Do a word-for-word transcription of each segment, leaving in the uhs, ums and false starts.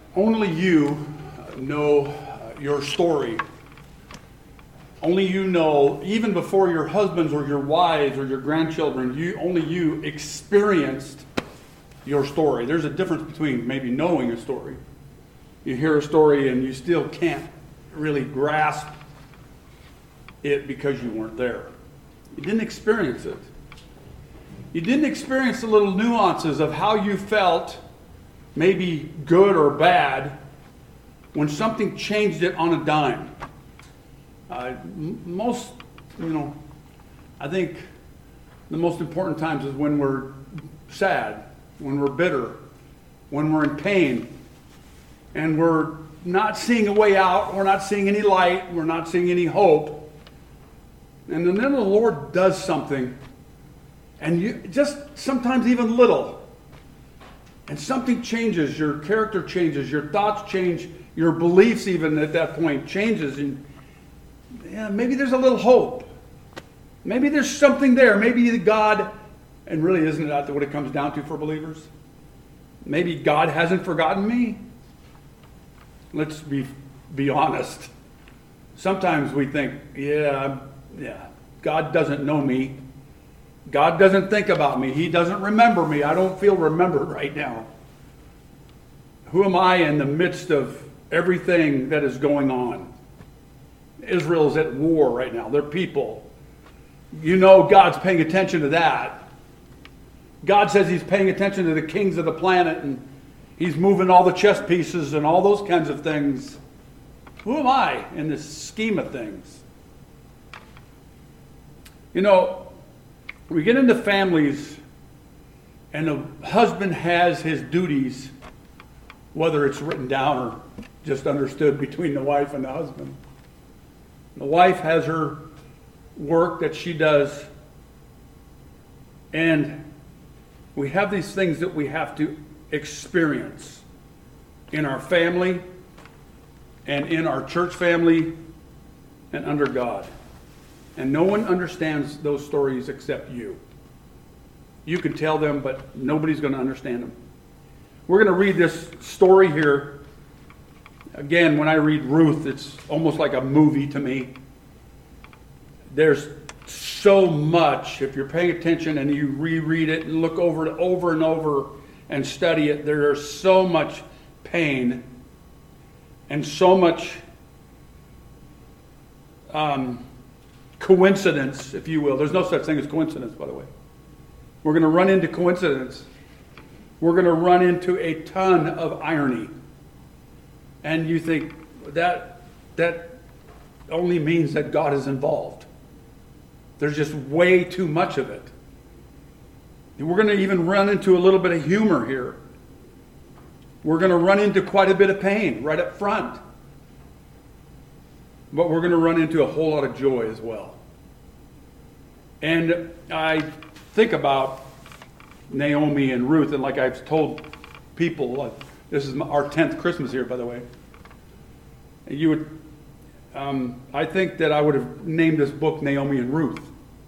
Only you know your story. Only you know, even before your husbands or your wives or your grandchildren, you only you experienced your story. There's a difference between maybe knowing a story. You hear a story and you still can't really grasp it because you weren't there. You didn't experience it. You didn't experience the little nuances of how you felt, maybe good or bad, when something changed it on a dime. Uh, m- most, you know, I think the most important times is when we're sad, when we're bitter, when we're in pain, and we're not seeing a way out, we're not seeing any light, we're not seeing any hope. And then the Lord does something, and you just sometimes even little, and something changes, your character changes, your thoughts change, your beliefs even at that point changes, and yeah, maybe there's a little hope. Maybe there's something there. Maybe God, and really isn't that what it comes down to for believers? Maybe God hasn't forgotten me. Let's be be honest. Sometimes we think, yeah, yeah, God doesn't know me. God doesn't think about me. He doesn't remember me. I don't feel remembered right now. Who am I in the midst of everything that is going on? Israel's at war right now. Their people. You know God's paying attention to that. God says he's paying attention to the kings of the planet, and he's moving all the chess pieces and all those kinds of things. Who am I in this scheme of things? You know, we get into families, and the husband has his duties, whether it's written down or just understood between the wife and the husband. The wife has her work that she does, and we have these things that we have to experience in our family and in our church family and under God. And no one understands those stories except you. You can tell them, but nobody's going to understand them. We're going to read this story here. Again, when I read Ruth, it's almost like a movie to me. There's so much, if you're paying attention and you reread it and look over it over and over and study it, there's so much pain and so much um, coincidence, if you will. There's no such thing as coincidence, by the way. We're going to run into coincidence. We're going to run into a ton of irony. And you think that that only means that God is involved. There's just way too much of it. We're going to even run into a little bit of humor here. We're going to run into quite a bit of pain right up front. But we're going to run into a whole lot of joy as well. And I think about Naomi and Ruth, and like I've told people, this is our tenth Christmas here, by the way. You would, um, I think that I would have named this book Naomi and Ruth,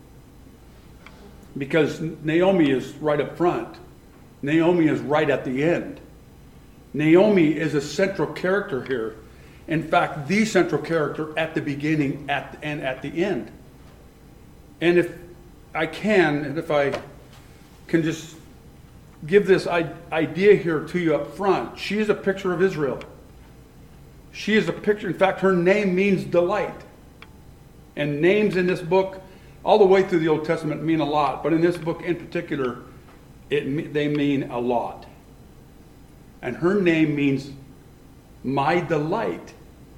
because Naomi is right up front. Naomi is right at the end. Naomi is a central character here. In fact, the central character at the beginning at and at the end. And if I can, and if I can just give this idea here to you up front, she is a picture of Israel. She is a picture. In fact, her name means delight. And names in this book, all the way through the Old Testament, mean a lot. But in this book in particular, it they mean a lot. And her name means my delight.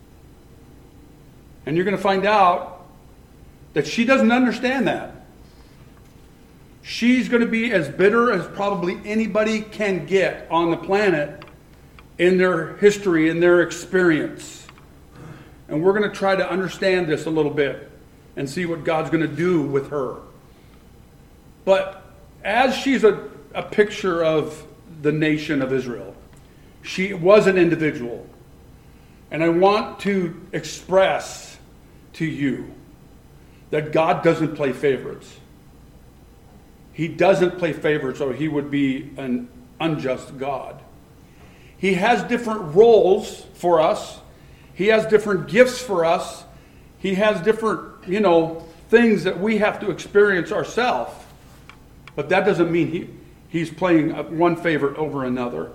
And you're going to find out that she doesn't understand that. She's going to be as bitter as probably anybody can get on the planet in their history, in their experience. And we're going to try to understand this a little bit and see what God's going to do with her. But as she's a, a picture of the nation of Israel, she was an individual. And I want to express to you that God doesn't play favorites. He doesn't play favorites, or he would be an unjust God. He has different roles for us. He has different gifts for us. He has different, you know, things that we have to experience ourselves. But that doesn't mean he, he's playing one favorite over another.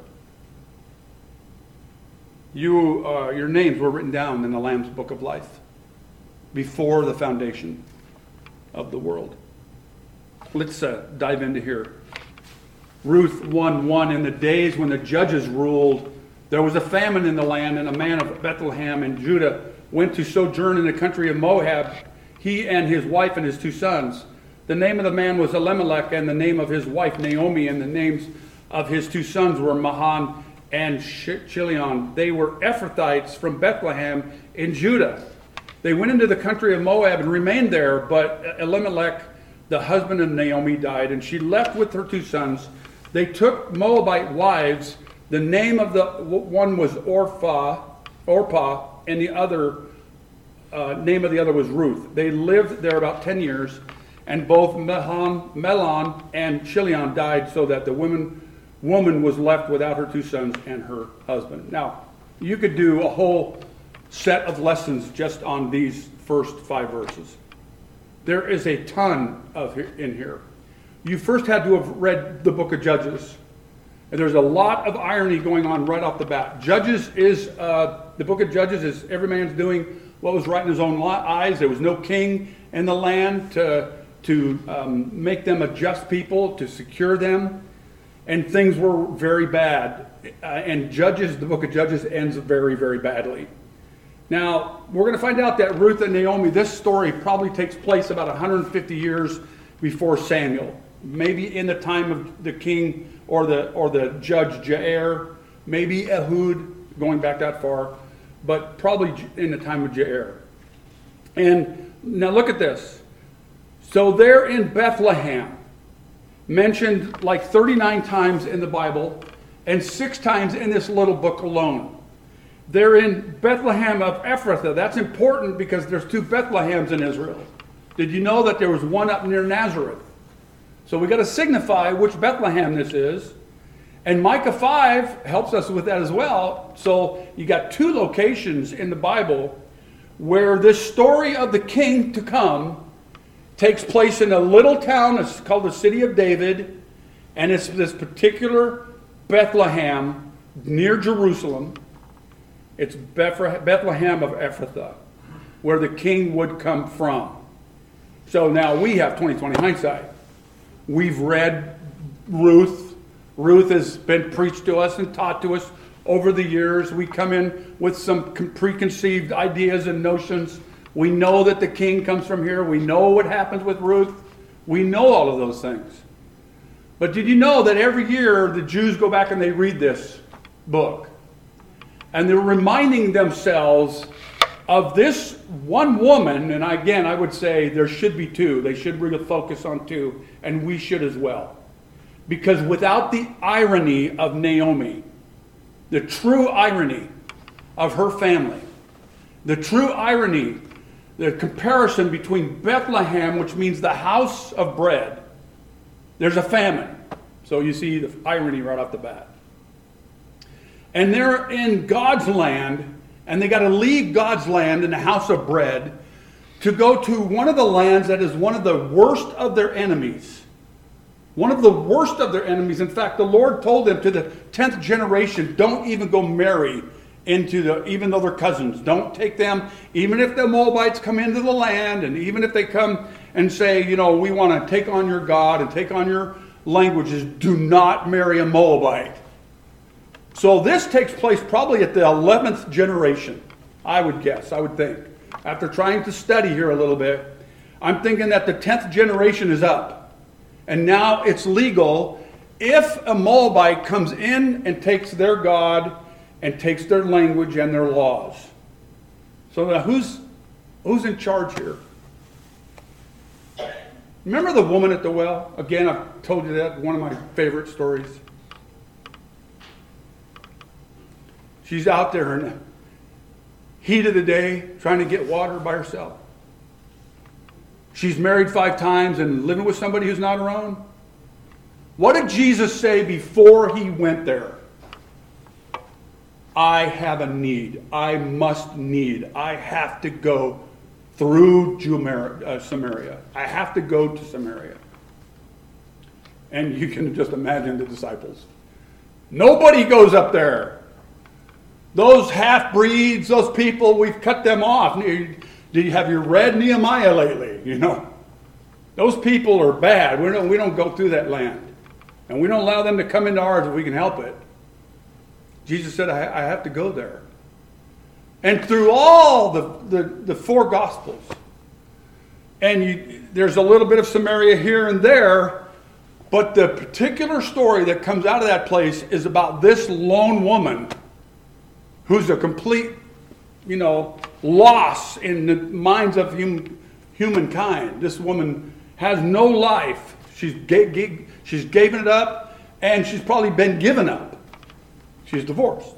You, uh, your names were written down in the Lamb's Book of Life before the foundation of the world. Let's uh, dive into here. Ruth one one, in the days when the judges ruled, there was a famine in the land, and a man of Bethlehem in Judah went to sojourn in the country of Moab, he and his wife and his two sons. The name of the man was Elimelech, and the name of his wife Naomi, and the names of his two sons were Mahan and Chilion. They were Ephrathites from Bethlehem in Judah. They went into the country of Moab and remained there, but Elimelech, the husband of Naomi, died, and she left with her two sons. They took Moabite wives. The name of the one was Orpah, Orpah, and the other uh, name of the other was Ruth. They lived there about ten years, and both Melon, Melon and Chilion died, so that the woman woman was left without her two sons and her husband. Now, you could do a whole set of lessons just on these first five verses. There is a ton of in here. You first had to have read the book of Judges. And there's a lot of irony going on right off the bat. Judges is, uh, the book of Judges is every man's doing what was right in his own eyes. There was no king in the land to, to um, make them a just people, to secure them. And things were very bad. Uh, and Judges, the book of Judges ends very, very badly. Now, we're going to find out that Ruth and Naomi, this story probably takes place about one hundred fifty years before Samuel. Maybe in the time of the king or the or the judge Jair, maybe Ehud, going back that far, but probably in the time of Jair. And now look at this. So they're in Bethlehem, mentioned like thirty-nine times in the Bible, and six times in this little book alone. They're in Bethlehem of Ephrathah. That's important because there's two Bethlehems in Israel. Did you know that there was one up near Nazareth? So we got to signify which Bethlehem this is. And Micah five helps us with that as well. So you got two locations in the Bible where this story of the king to come takes place in a little town. It's called the city of David. And it's this particular Bethlehem near Jerusalem. It's Bethlehem of Ephrathah, where the king would come from. So now we have twenty twenty hindsight. We've read Ruth. Ruth has been preached to us and taught to us over the years. We come in with some preconceived ideas and notions. We know that the king comes from here. We know what happens with Ruth. We know all of those things. But did you know that every year the Jews go back and they read this book? And they're reminding themselves of this one woman, and again, I would say there should be two. They should really focus on two, and we should as well. Because without the irony of Naomi, the true irony of her family, the true irony, the comparison between Bethlehem, which means the house of bread, there's a famine. So you see the irony right off the bat. And they're in God's land, and they got to leave God's land in the house of bread to go to one of the lands that is one of the worst of their enemies. One of the worst of their enemies. In fact, the Lord told them to the tenth generation, don't even go marry into the, even though they're cousins. Don't take them, even if the Moabites come into the land, and even if they come and say, you know, we want to take on your God and take on your languages, do not marry a Moabite. So this takes place probably at the eleventh generation, I would guess, I would think. After trying to study here a little bit, I'm thinking that the tenth generation is up. And now it's legal if a Moabite comes in and takes their God and takes their language and their laws. So now who's, who's in charge here? Remember the woman at the well? Again, I've told you that, one of my favorite stories. She's out there in the heat of the day trying to get water by herself. She's married five times and living with somebody who's not her own. What did Jesus say before he went there? I have a need. I must need. I have to go through Jumer- uh, Samaria. I have to go to Samaria. And you can just imagine the disciples. Nobody goes up there. Those half-breeds, those people, we've cut them off. Do you have you read Nehemiah lately? You know, those people are bad. We don't, we don't go through that land. And we don't allow them to come into ours if we can help it. Jesus said, I, I have to go there. And through all the, the, the four Gospels, and you, there's a little bit of Samaria here and there, but the particular story that comes out of that place is about this lone woman who's a complete, you know, loss in the minds of hum, humankind. This woman has no life. She's, ga- ga- she's given it up, and she's probably been given up. She's divorced.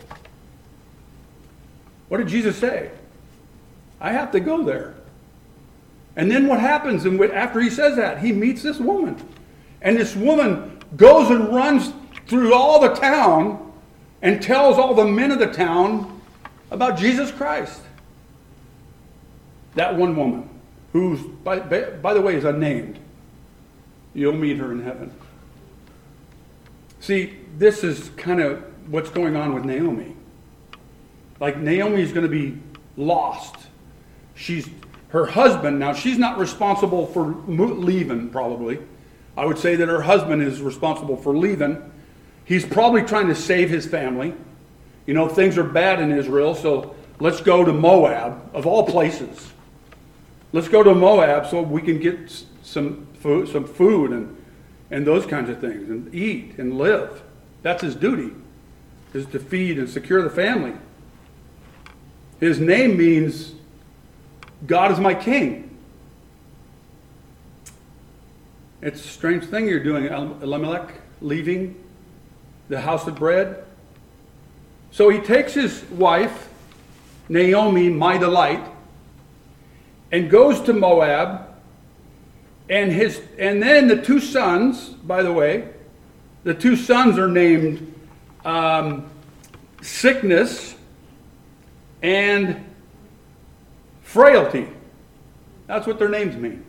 What did Jesus say? I have to go there. And then what happens and after he says that? He meets this woman. And this woman goes and runs through all the town and tells all the men of the town about Jesus Christ. That one woman, who's, by, by the way, is unnamed. You'll meet her in heaven. See, this is kind of what's going on with Naomi. Like, Naomi's going to be lost. She's her husband, now she's not responsible for leaving, probably. I would say that her husband is responsible for leaving. He's probably trying to save his family. You know, things are bad in Israel, so let's go to Moab, of all places. Let's go to Moab so we can get some food, some food and, and those kinds of things, and eat and live. That's his duty, is to feed and secure the family. His name means, God is my king. It's a strange thing you're doing, Elimelech, leaving the house of bread. So he takes his wife, Naomi, my delight, and goes to Moab. And his, and then the two sons, by the way, the two sons are named um, Sickness and Frailty. That's what their names mean.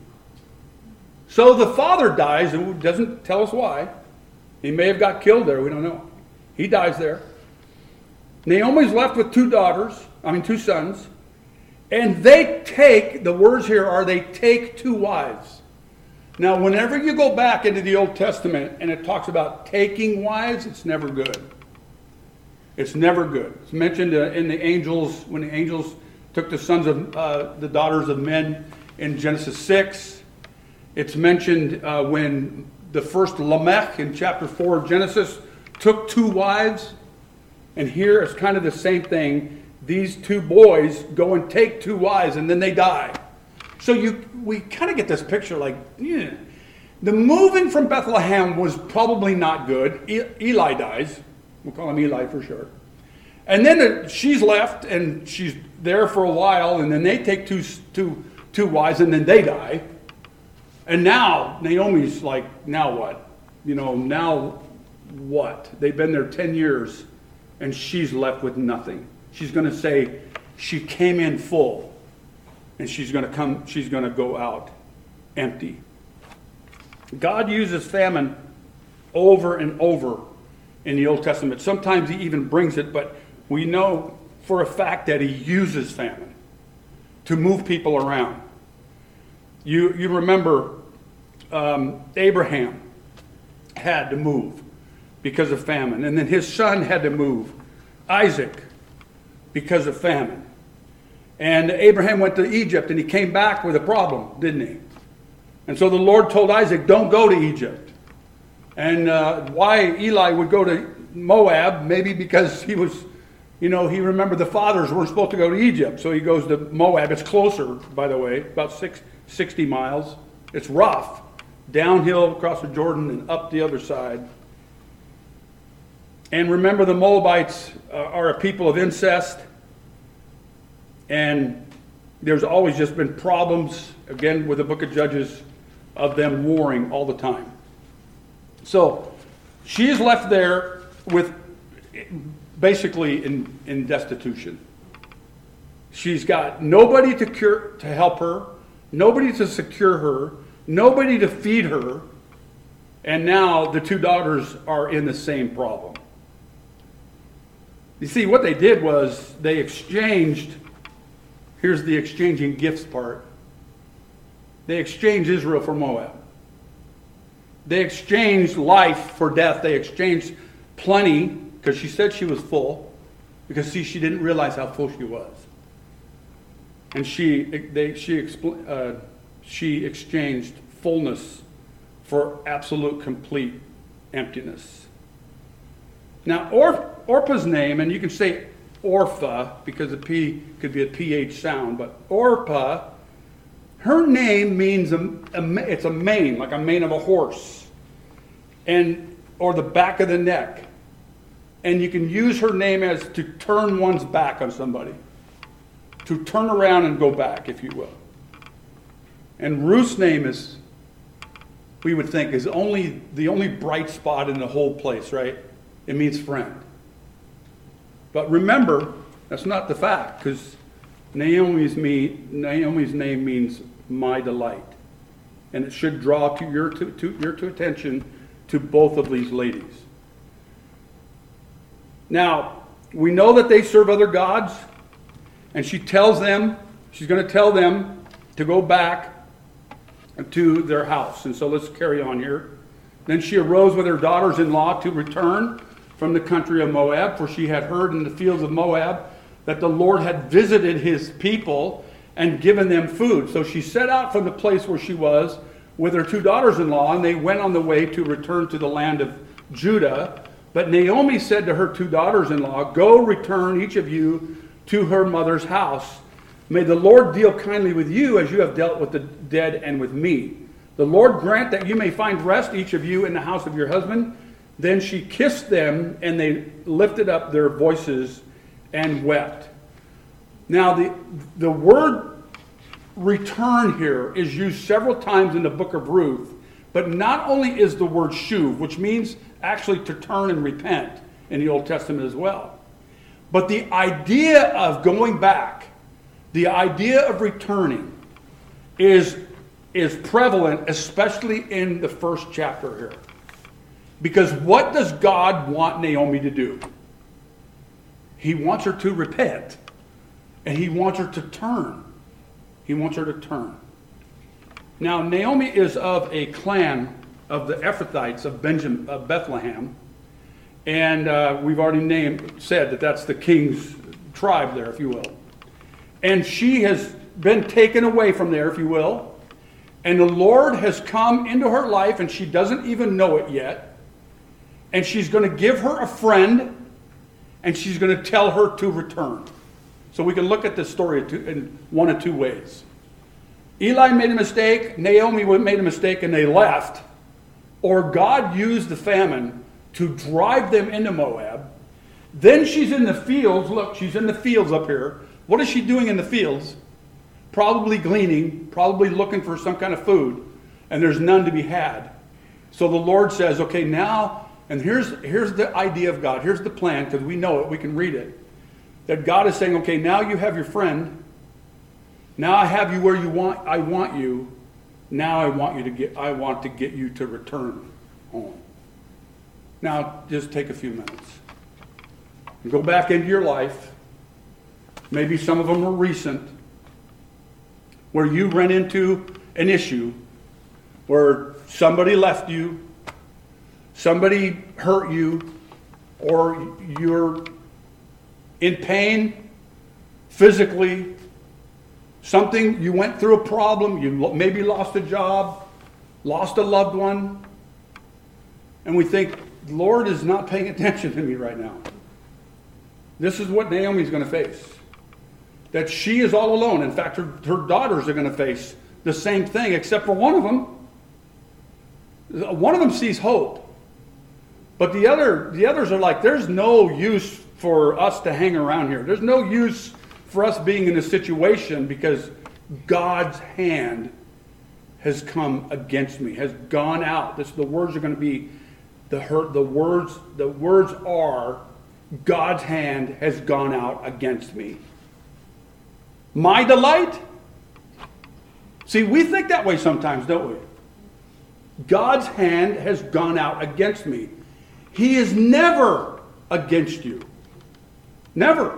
So the father dies, and doesn't tell us why. He may have got killed there, we don't know. He dies there. Naomi's left with two daughters, I mean two sons, and they take, the words here are they take two wives. Now, whenever you go back into the Old Testament and it talks about taking wives, it's never good. It's never good. It's mentioned uh, in the angels, when the angels took the sons of, uh, the daughters of men in Genesis six. It's mentioned uh, when the first Lamech in chapter four of Genesis took two wives. And here it's kind of the same thing. These two boys go and take two wives and then they die. So you, we kind of get this picture like, yeah. The moving from Bethlehem was probably not good. E- Eli dies. We'll call him Eli for sure. And then the, she's left and she's there for a while, and then they take two, two, two wives and then they die. And now Naomi's like, now what? You know, now what? They've been there ten years and she's left with nothing. She's going to say she came in full, and she's going to come, she's going to go out empty. God uses famine over and over in the Old Testament. Sometimes he even brings it, but we know for a fact that he uses famine to move people around. You, you remember um, Abraham had to move because of famine, and then his son had to move, Isaac, because of famine. And Abraham went to Egypt, and he came back with a problem, didn't he? And so the Lord told Isaac, don't go to Egypt. And uh, why Eli would go to Moab, maybe because he was, you know, he remembered the fathers weren't supposed to go to Egypt. So he goes to Moab. It's closer, by the way, about six, sixty miles. It's rough. Downhill across the Jordan and up the other side. And remember, the Moabites uh, are a people of incest. And there's always just been problems, again, with the book of Judges, of them warring all the time. So she is left there with basically in, in destitution. She's got nobody to cure, to help her, nobody to secure her, nobody to feed her, and now the two daughters are in the same problem. You see, what they did was they exchanged, here's the exchanging gifts part. They exchanged Israel for Moab. They exchanged life for death. They exchanged plenty, because she said she was full, because see, she didn't realize how full she was. And she, they, she, uh, she exchanged fullness for absolute, complete emptiness. Now, Or, Orpah's name, and you can say Orpha, because the P could be a P H sound, but Orpah, her name means, a, a, it's a mane, like a mane of a horse, and or the back of the neck. And you can use her name as to turn one's back on somebody. To turn around and go back, if you will. And Ruth's name is, we would think, is only the only bright spot in the whole place, right? It means friend. But remember, that's not the fact, because Naomi's, me, Naomi's name means my delight. And it should draw to your, to, to your to attention to both of these ladies. Now, we know that they serve other gods, and she tells them, she's going to tell them to go back to their house. And so let's carry on here. Then she arose with her daughters-in-law to return from the country of Moab, for she had heard in the fields of Moab that the Lord had visited his people and given them food. So she set out from the place where she was with her two daughters-in-law, and they went on the way to return to the land of Judah. But Naomi said to her two daughters-in-law, "Go, return each of you to her mother's house. May the Lord deal kindly with you as you have dealt with the dead and with me. The Lord grant that you may find rest, each of you, in the house of your husband." Then she kissed them, and they lifted up their voices and wept. Now, the, the word return here is used several times in the book of Ruth, but not only is the word shuv, which means actually to turn and repent in the Old Testament as well. But the idea of going back, the idea of returning, is, is prevalent, especially in the first chapter here. Because what does God want Naomi to do? He wants her to repent. And he wants her to turn. He wants her to turn. Now, Naomi is of a clan of the Ephrathites of, Benjamin, of Bethlehem. And uh, we've already named, said that that's the king's tribe there, if you will. And she has been taken away from there, if you will. And the Lord has come into her life, and she doesn't even know it yet. And she's going to give her a friend, and she's going to tell her to return. So we can look at this story in one of two ways. Eli made a mistake, Naomi made a mistake, and they left. Or God used the famine to drive them into Moab. Then she's in the fields. Look, she's in the fields up here. What is she doing in the fields? Probably gleaning, probably looking for some kind of food. And there's none to be had. So the Lord says, okay, now... And here's, here's the idea of God. Here's the plan, because we know it. We can read it. That God is saying, okay, now you have your friend. Now I have you where you want. I want you. Now I want you to get. I want to get you to return home. Now, just take a few minutes. Go back into your life. Maybe some of them are recent, where you ran into an issue, where somebody left you. Somebody hurt you, or you're in pain physically. Something, you went through a problem, you maybe lost a job, lost a loved one. And we think, the Lord is not paying attention to me right now. This is what Naomi's going to face. That she is all alone. In fact, her, her daughters are going to face the same thing, except for one of them. One of them sees hope. But the other, the others are like, there's no use for us to hang around here. There's no use for us being in this situation because God's hand has come against me, has gone out. This, the words are going to be, the hurt. The words, the words are, God's hand has gone out against me. My delight? See, we think that way sometimes, don't we? God's hand has gone out against me. He is never against you. Never.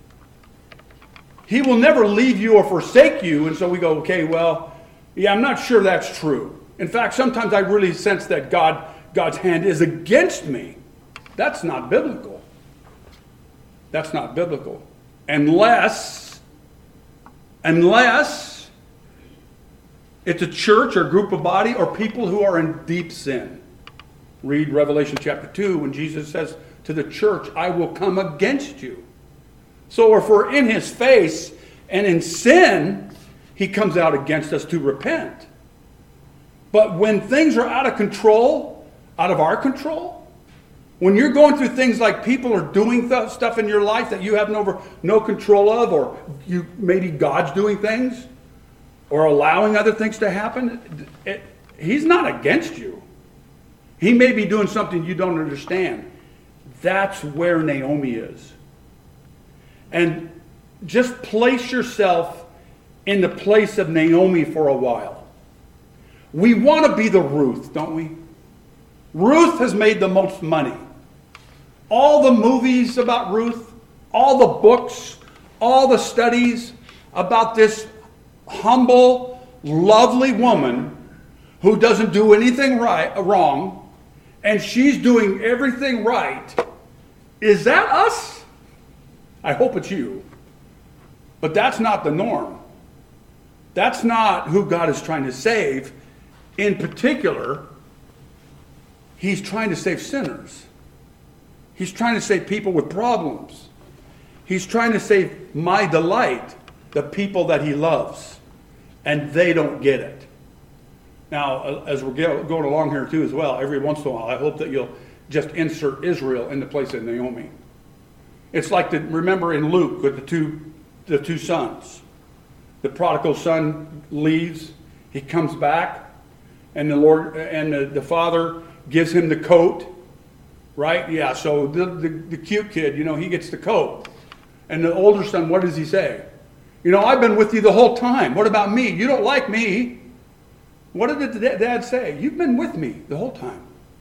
He will never leave you or forsake you. And so we go, okay, well, yeah, I'm not sure that's true. In fact, sometimes I really sense that God, God's hand is against me. That's not biblical. That's not biblical. Unless, unless it's a church or group of body or people who are in deep sin. Read Revelation chapter two when Jesus says to the church, I will come against you. So if we're in his face and in sin, he comes out against us to repent. But when things are out of control, out of our control, when you're going through things like people are doing th- stuff in your life that you have no, no control of, or you maybe God's doing things, or allowing other things to happen, it, he's not against you. He may be doing something you don't understand. That's where Naomi is. And just place yourself in the place of Naomi for a while. We want to be the Ruth, don't we? Ruth has made the most money. All the movies about Ruth, all the books, all the studies about this humble, lovely woman who doesn't do anything right, wrong, and she's doing everything right. Is that us? I hope it's you. But that's not the norm. That's not who God is trying to save. In particular, he's trying to save sinners. He's trying to save people with problems. He's trying to save my delight, the people that he loves. And they don't get it. Now, as we're going along here too as well, every once in a while, I hope that you'll just insert Israel in the place of Naomi. It's like, the, remember in Luke with the two, the two sons. The prodigal son leaves, he comes back, and the Lord and the, the father gives him the coat, right? Yeah, so the, the, the cute kid, you know, he gets the coat. And the older son, what does he say? You know, I've been with you the whole time. What about me? You don't like me. What did the dad say? You've been with me the whole time.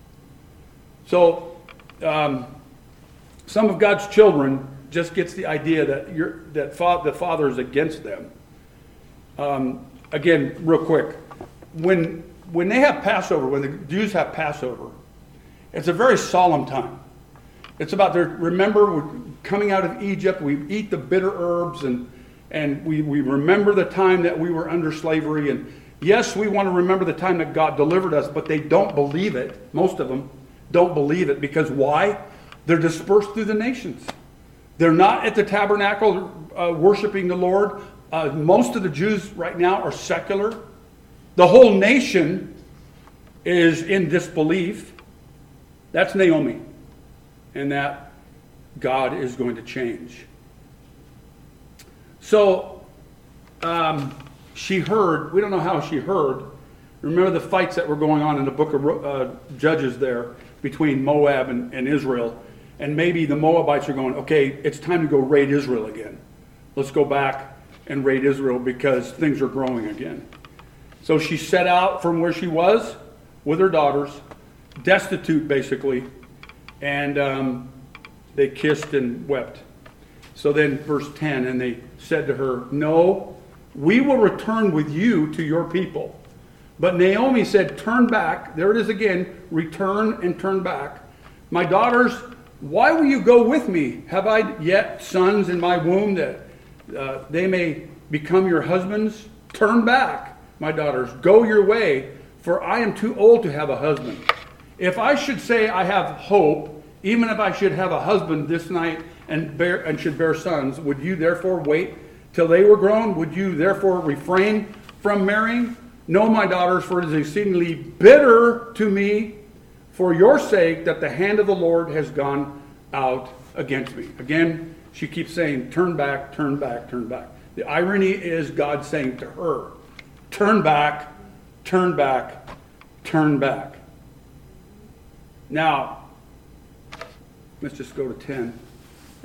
So, um, some of God's children just gets the idea that you're, that fa- the Father is against them. Um, again, real quick, when when they have Passover, when the Jews have Passover, it's a very solemn time. It's about their, remember, we're coming out of Egypt, we eat the bitter herbs, and and we, we remember the time that we were under slavery. And yes, we want to remember the time that God delivered us, but they don't believe it. Most of them don't believe it, because why? They're dispersed through the nations. They're not at the tabernacle uh, worshiping the Lord. Uh, most of the Jews right now are secular. The whole nation is in disbelief. That's Naomi. And that God is going to change. So, um, she heard, we don't know how she heard. Remember the fights that were going on in the book of uh, Judges there between Moab and, and Israel. And maybe the Moabites are going, okay, it's time to go raid Israel again. Let's go back and raid Israel because things are growing again. So she set out from where she was with her daughters, destitute basically, and um, they kissed and wept. So then verse ten, and they said to her, no, we will return with you to your people. But Naomi said, turn back. There it is again, return and turn back. My daughters, why will you go with me? Have I yet sons in my womb that uh, they may become your husbands? Turn back, my daughters, go your way, for I am too old to have a husband. If I should say I have hope, even if I should have a husband this night and bear and should bear sons, would you therefore wait till they were grown? Would you therefore refrain from marrying? No, my daughters, for it is exceedingly bitter to me for your sake that the hand of the Lord has gone out against me. Again, she keeps saying, turn back, turn back, turn back. The irony is God saying to her, turn back, turn back, turn back. Now, let's just go to ten.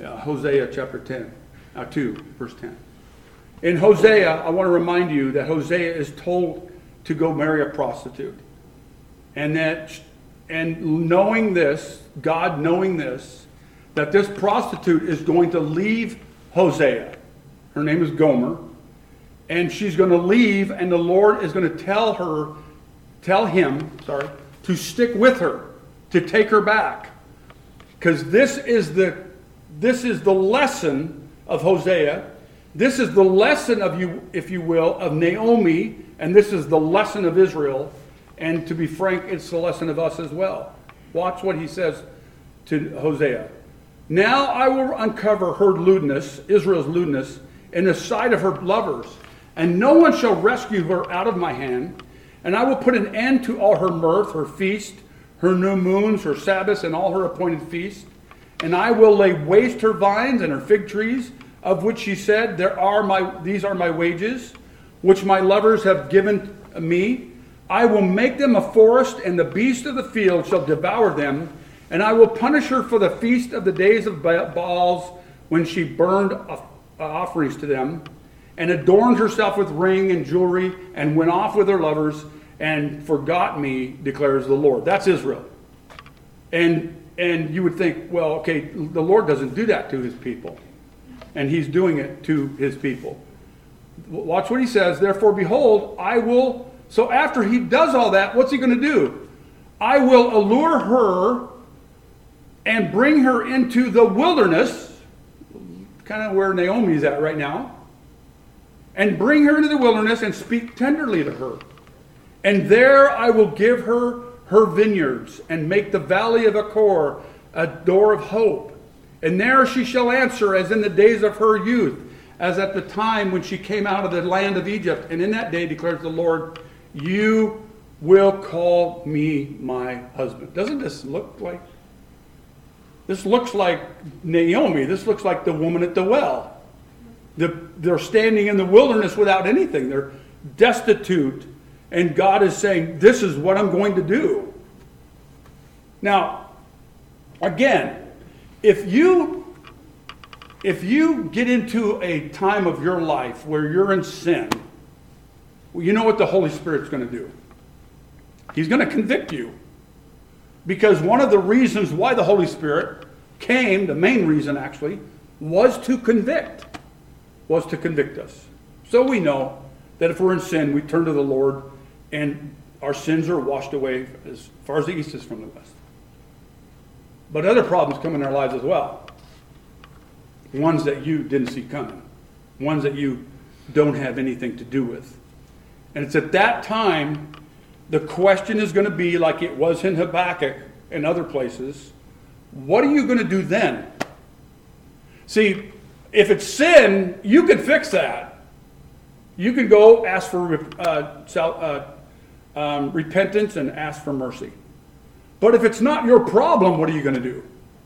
uh, Hosea chapter ten, uh, two, verse ten. In Hosea, I want to remind you that Hosea is told to go marry a prostitute. And that, and knowing this, God knowing this, that this prostitute is going to leave Hosea. Her name is Gomer. And she's going to leave, and the Lord is going to tell her, tell him, sorry, to stick with her, to take her back. Because this is the this is the lesson of Hosea. This is the lesson of you, if you will, of Naomi, and this is the lesson of Israel. And to be frank, it's the lesson of us as well. Watch what he says to Hosea. Now I will uncover her lewdness, Israel's lewdness, in the sight of her lovers, and no one shall rescue her out of my hand. And I will put an end to all her mirth, her feast, her new moons, her Sabbaths, and all her appointed feasts. And I will lay waste her vines and her fig trees, of which she said, "There are my these are my wages, which my lovers have given me. I will make them a forest, and the beasts of the field shall devour them. And I will punish her for the feast of the days of Baals, when she burned offerings to them, and adorned herself with ring and jewelry, and went off with her lovers, and forgot me, declares the Lord." That's Israel. And and you would think, well, okay, the Lord doesn't do that to his people. And he's doing it to his people. Watch what he says. Therefore, behold, I will... So after he does all that, what's he going to do? I will allure her and bring her into the wilderness, kind of where Naomi's at right now, and bring her into the wilderness and speak tenderly to her. And there I will give her her vineyards, and make the valley of Achor a door of hope. And there she shall answer as in the days of her youth, as at the time when she came out of the land of Egypt. And in that day, declares the Lord, you will call me my husband. Doesn't this look like, this looks like Naomi. This looks like the woman at the well. The, they're standing in the wilderness without anything. They're destitute. And God is saying, this is what I'm going to do. Now, again, if you, if you get into a time of your life where you're in sin, well, you know what the Holy Spirit's going to do. He's going to convict you. Because one of the reasons why the Holy Spirit came, the main reason actually, was to convict. Was to convict us. So we know that if we're in sin, we turn to the Lord, and our sins are washed away as far as the east is from the west. But other problems come in our lives as well. Ones that you didn't see coming. Ones that you don't have anything to do with. And it's at that time, the question is going to be like it was in Habakkuk and other places. What are you going to do then? See, if it's sin, you can fix that. You can go ask for uh, uh, um, repentance and ask for mercy. But if it's not your problem, what are you going to do?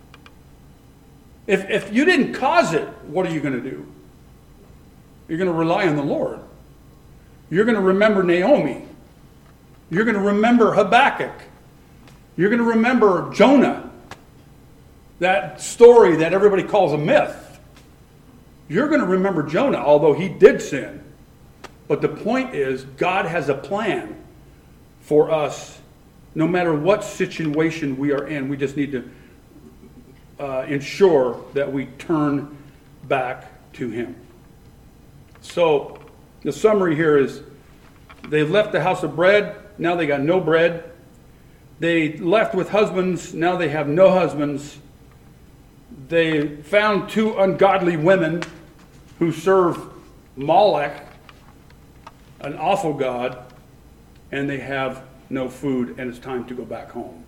If, if you didn't cause it, what are you going to do? You're going to rely on the Lord. You're going to remember Naomi. You're going to remember Habakkuk. You're going to remember Jonah. That story that everybody calls a myth. You're going to remember Jonah, although he did sin. But the point is, God has a plan for us. No matter what situation we are in, we just need to uh, ensure that we turn back to him. So, the summary here is, they left the house of bread, now they got no bread. They left with husbands, now they have no husbands. They found two ungodly women who serve Molech, an awful god, and they have no food, and it's time to go back home.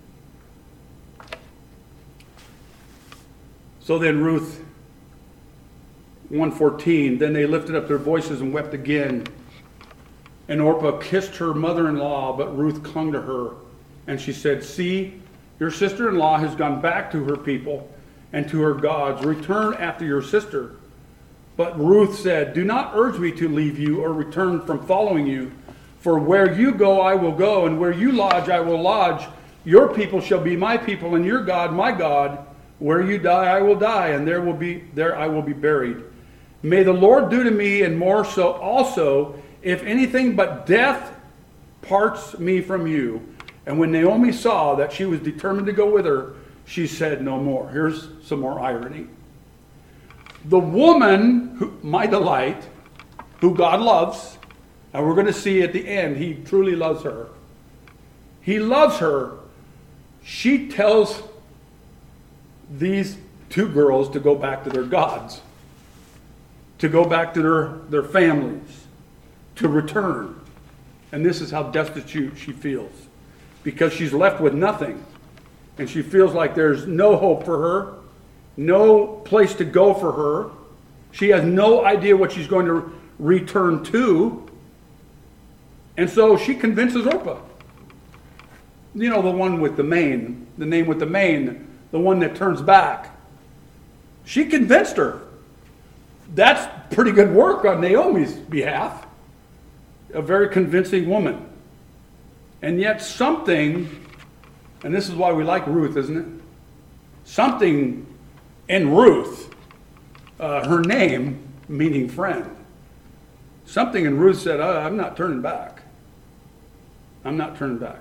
So then Ruth one fourteen, then they lifted up their voices and wept again. And Orpah kissed her mother-in-law, but Ruth clung to her. And she said, see, your sister-in-law has gone back to her people and to her gods. Return after your sister. But Ruth said, do not urge me to leave you or return from following you. For where you go, I will go, and where you lodge, I will lodge. Your people shall be my people, and your God, my God. Where you die, I will die, and there will be there I will be buried. May the Lord do to me, and more so also, if anything but death parts me from you. And when Naomi saw that she was determined to go with her, she said no more. Here's some more irony. The woman, who, my delight, who God loves, and we're going to see at the end, he truly loves her. He loves her. She tells these two girls to go back to their gods, to go back to their, their families, to return. And this is how destitute she feels, because she's left with nothing. And she feels like there's no hope for her, no place to go for her. She has no idea what she's going to return to. And so she convinces Orpah. You know, the one with the mane, the name with the mane, the one that turns back. She convinced her. That's pretty good work on Naomi's behalf. A very convincing woman. And yet something, and this is why we like Ruth, isn't it? Something in Ruth, uh, her name meaning friend, something in Ruth said, oh, I'm not turning back. I'm not turning back.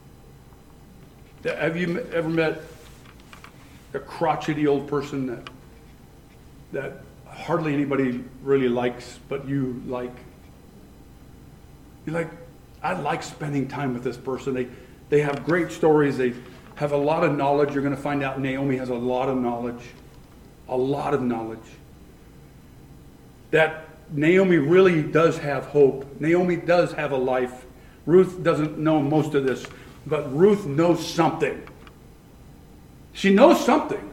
Have you ever met a crotchety old person that that hardly anybody really likes, but you like? You're like, I like spending time with this person. They they have great stories. They have a lot of knowledge. You're going to find out Naomi has a lot of knowledge. A lot of knowledge. That Naomi really does have hope. Naomi does have a life. Ruth doesn't know most of this, but Ruth knows something. She knows something.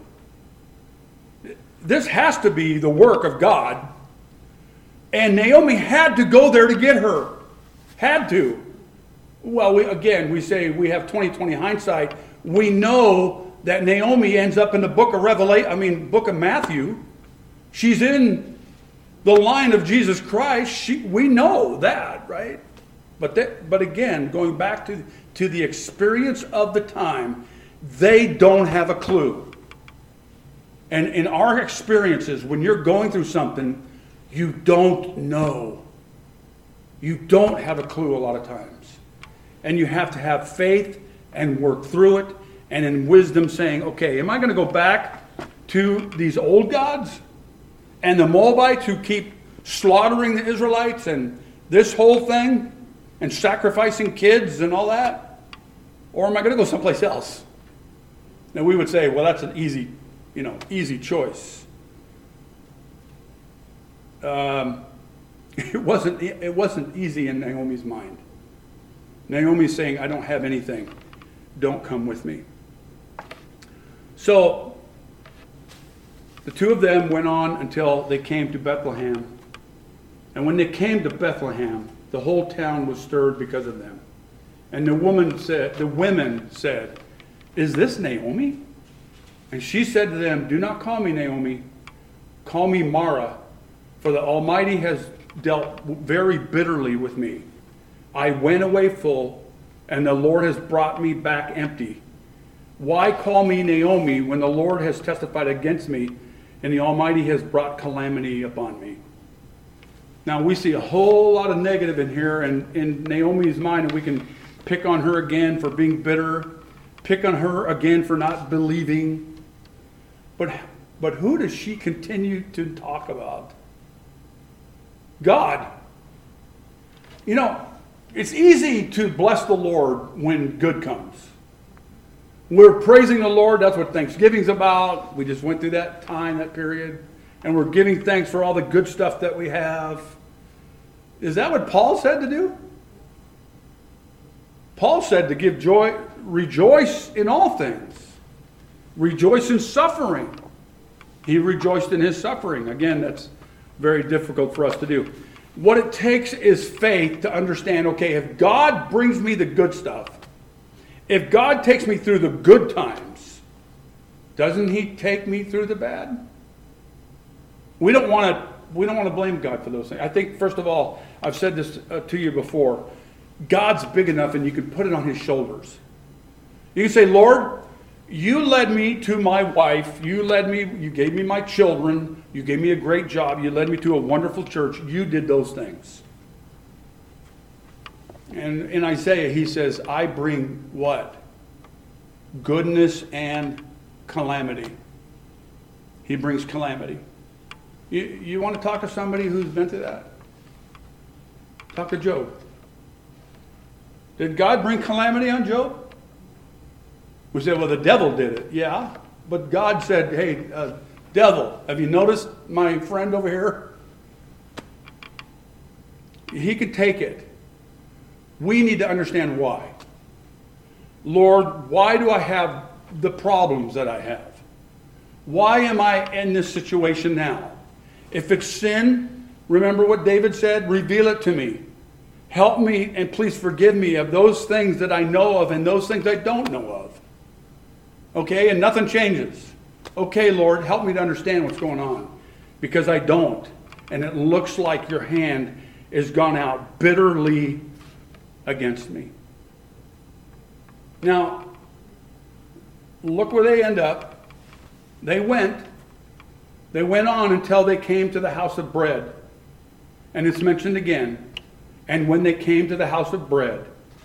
This has to be the work of God. And Naomi had to go there to get her. Had to. Well, we, again, we say we have twenty twenty hindsight. We know that Naomi ends up in the book of Revelation, I mean, book of Matthew. She's in the line of Jesus Christ. She, we know that, right? But that, but again, going back to, to the experience of the time, they don't have a clue. And in our experiences, when you're going through something, you don't know. You don't have a clue a lot of times. And you have to have faith and work through it, and in wisdom saying, okay, am I going to go back to these old gods and the Moabites who keep slaughtering the Israelites and this whole thing and sacrificing kids and all that? Or am I going to go someplace else? Now we would say, well, that's an easy, you know, easy choice. Um, it wasn't. It wasn't easy in Naomi's mind. Naomi's saying, "I don't have anything. Don't come with me." So the two of them went on until they came to Bethlehem, and when they came to Bethlehem, the whole town was stirred because of them. And the woman said, the women said, "Is this Naomi?" And she said to them, "Do not call me Naomi. Call me Mara, for the Almighty has dealt very bitterly with me. I went away full, and the Lord has brought me back empty. Why call me Naomi when the Lord has testified against me, and the Almighty has brought calamity upon me?" Now we see a whole lot of negative in here, and in Naomi's mind, and we can pick on her again for being bitter, pick on her again for not believing. But, but who does she continue to talk about? God. You know, it's easy to bless the Lord when good comes. We're praising the Lord. That's what Thanksgiving's about. We just went through that time, that period. And we're giving thanks for all the good stuff that we have. Is that what Paul said to do? Paul said to give joy, rejoice in all things. Rejoice in suffering. He rejoiced in his suffering. Again, that's very difficult for us to do. What it takes is faith to understand, okay, if God brings me the good stuff, if God takes me through the good times, doesn't he take me through the bad? We don't want to we don't want to blame God for those things. I think, first of all, I've said this uh, to you before, God's big enough and you can put it on his shoulders. You can say, Lord, You led me to my wife. You led me, you gave me my children. You gave me a great job. You led me to a wonderful church. You did those things. And in Isaiah, he says, I bring what? Goodness and calamity. He brings calamity. You, you want to talk to somebody who's been through that? Talk to Job. Did God bring calamity on Job? We said, well, the devil did it. Yeah, but God said, hey, uh, devil, have you noticed my friend over here? He could take it. We need to understand why. Lord, why do I have the problems that I have? Why am I in this situation now? If it's sin, remember what David said, reveal it to me. Help me and please forgive me of those things that I know of and those things I don't know of. Okay, and nothing changes. Okay, Lord, help me to understand what's going on. Because I don't. And it looks like your hand is gone out bitterly against me. Now, look where they end up. They went. They went on until they came to the house of bread. And it's mentioned again. And when they came to the house of bread,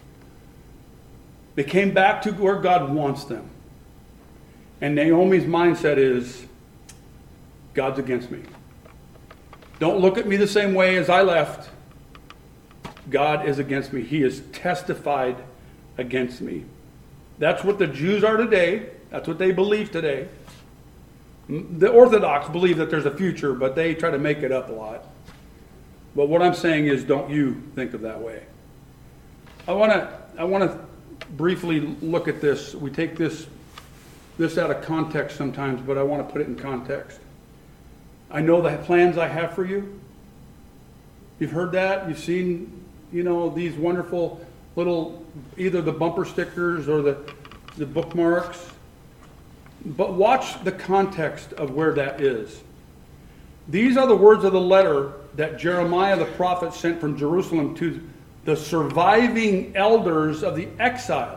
they came back to where God wants them. And Naomi's mindset is, God's against me. Don't look at me the same way as I left. God is against me. He has testified against me. That's what the Jews are today. That's what they believe today. The Orthodox believe that there's a future, but they try to make it up a lot. But what I'm saying is, don't you think of that way. I want to I want to briefly look at this. We take this this out of context sometimes, but I want to put it in context. I know the plans I have for you. You've heard that. You've seen, you know, these wonderful little, either the bumper stickers or the, the bookmarks. But watch the context of where that is. These are the words of the letter that Jeremiah the prophet sent from Jerusalem to the surviving elders of the exiles.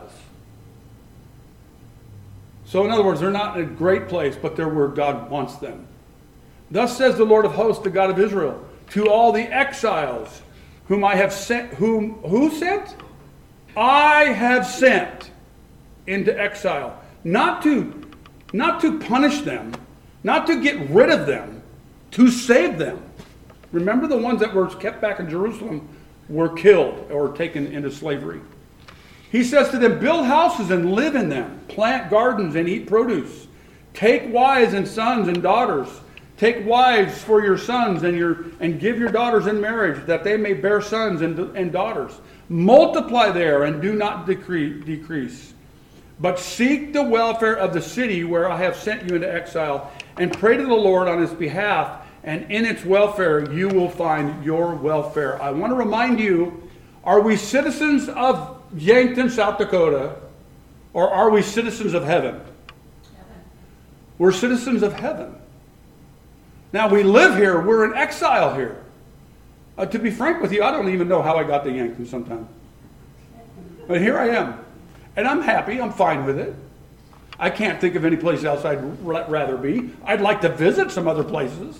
So in other words, they're not in a great place, but they're where God wants them. Thus says the Lord of hosts, the God of Israel, to all the exiles whom I have sent, whom, who sent? I have sent into exile. Not to, not to punish them, not to get rid of them, to save them. Remember, the ones that were kept back in Jerusalem were killed or taken into slavery. He says to them, build houses and live in them. Plant gardens and eat produce. Take wives and sons and daughters. Take wives for your sons and your and give your daughters in marriage, that they may bear sons and, and daughters. Multiply there and do not decrease, decrease. But seek the welfare of the city where I have sent you into exile, and pray to the Lord on its behalf, and in its welfare you will find your welfare. I want to remind you, are we citizens of Yankton, South Dakota, or are we citizens of heaven? Heaven. We're citizens of heaven. Now, we live here. We're in exile here. Uh, to be frank with you, I don't even know how I got to Yankton sometimes. But here I am. And I'm happy. I'm fine with it. I can't think of any place else I'd r- rather be. I'd like to visit some other places.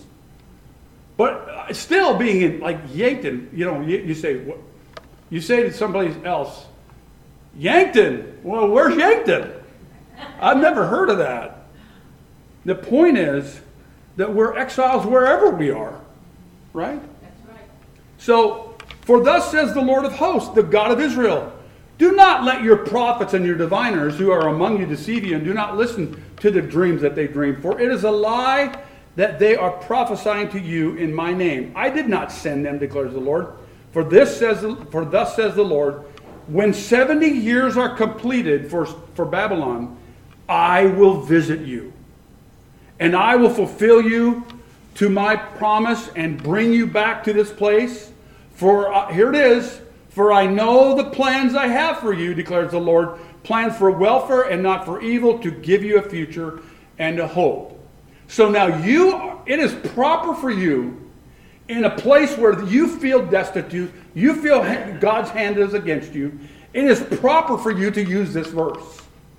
But still being in, like, Yankton, you know, you, you say, what, you say to someplace else, Yankton. Well, where's Yankton? I've never heard of that. The point is that we're exiles wherever we are, right? That's right. So, for thus says the Lord of hosts, the God of Israel, do not let your prophets and your diviners who are among you deceive you, and do not listen to the dreams that they dream. For it is a lie that they are prophesying to you in my name. I did not send them, declares the Lord. For this says, for thus says the Lord, when seventy years are completed for, for Babylon, I will visit you. And I will fulfill you to my promise and bring you back to this place. For uh, here it is. For I know the plans I have for you, declares the Lord. Plans for welfare and not for evil, to give you a future and a hope. So now you, it is proper for you, in a place where you feel destitute, you feel God's hand is against you, it is proper for you to use this verse.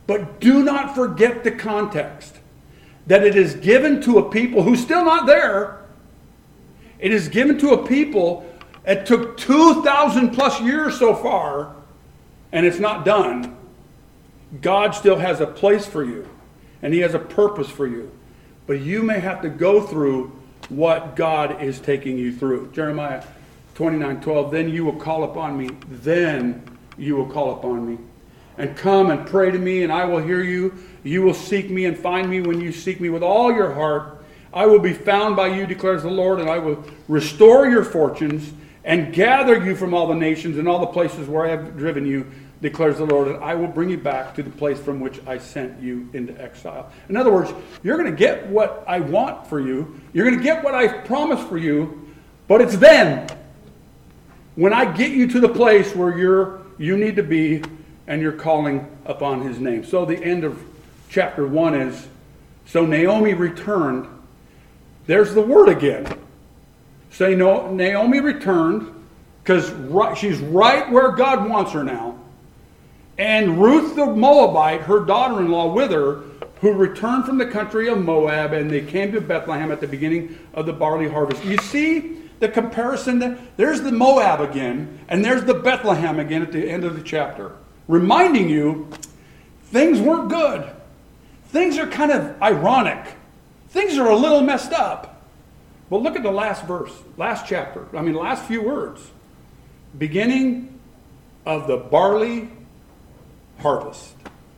But do not forget the context. That it is given to a people who's still not there. It is given to a people. It took two thousand plus years so far, and it's not done. God still has a place for you, and He has a purpose for you. But you may have to go through what God is taking you through. Jeremiah twenty-nine twelve, then you will call upon me, then you will call upon me. And come and pray to me, and I will hear you. You will seek me and find me when you seek me with all your heart. I will be found by you, declares the Lord, and I will restore your fortunes and gather you from all the nations and all the places where I have driven you, declares the Lord, and I will bring you back to the place from which I sent you into exile. In other words, you're going to get what I want for you. You're going to get what I've promised for you, but it's then, when I get you to the place where you're you need to be and you're calling upon His name. So the end of chapter one is, so Naomi returned. There's the word again. Say no, Naomi returned, because right, she's right where God wants her now. And Ruth the Moabite, her daughter-in-law with her, who returned from the country of Moab, and they came to Bethlehem at the beginning of the barley harvest. You see the comparison? That there's the Moab again, and there's the Bethlehem again at the end of the chapter. Reminding you, things weren't good. Things are kind of ironic. Things are a little messed up. But look at the last verse, last chapter. I mean, last few words. Beginning of the barley harvest.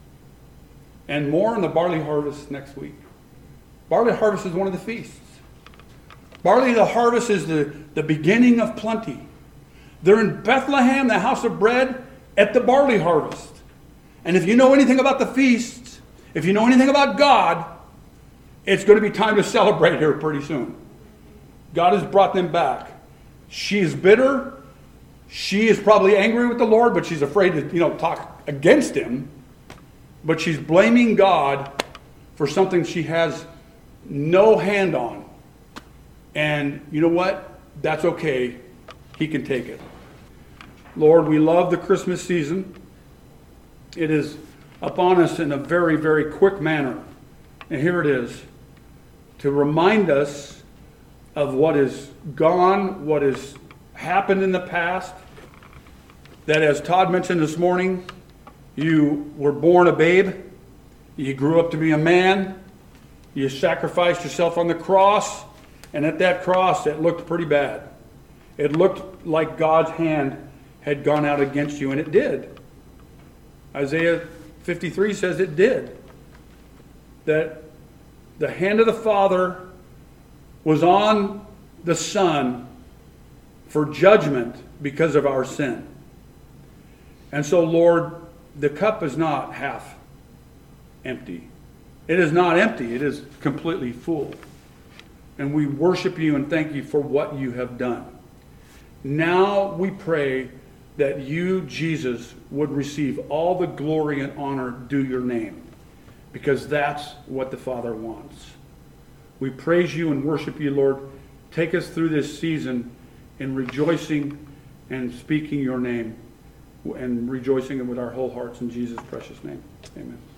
And more on the barley harvest next week. Barley harvest is one of the feasts. Barley the harvest is the, the beginning of plenty. They're in Bethlehem, the house of bread, at the barley harvest. And if you know anything about the feasts, if you know anything about God, it's going to be time to celebrate here pretty soon. God has brought them back. She is bitter. She is probably angry with the Lord, but she's afraid to, you know, talk against Him. But she's blaming God for something she has no hand on. And you know what? That's okay. He can take it. Lord, we love the Christmas season. It is upon us in a very, very quick manner. And here it is, to remind us of what is gone, what has happened in the past. That, as Todd mentioned this morning, you were born a babe, you grew up to be a man, you sacrificed yourself on the cross, and at that cross it looked pretty bad. It looked like God's hand had gone out against you, and it did. Isaiah fifty-three says it did. That the hand of the Father was on the Son for judgment because of our sin. And so, Lord, the cup is not half empty. It is not empty. It is completely full. And we worship you and thank you for what you have done. Now we pray that you, Jesus, would receive all the glory and honor due your name, because that's what the Father wants. We praise you and worship you, Lord. Take us through this season in rejoicing and speaking your name and rejoicing with our whole hearts in Jesus' precious name. Amen.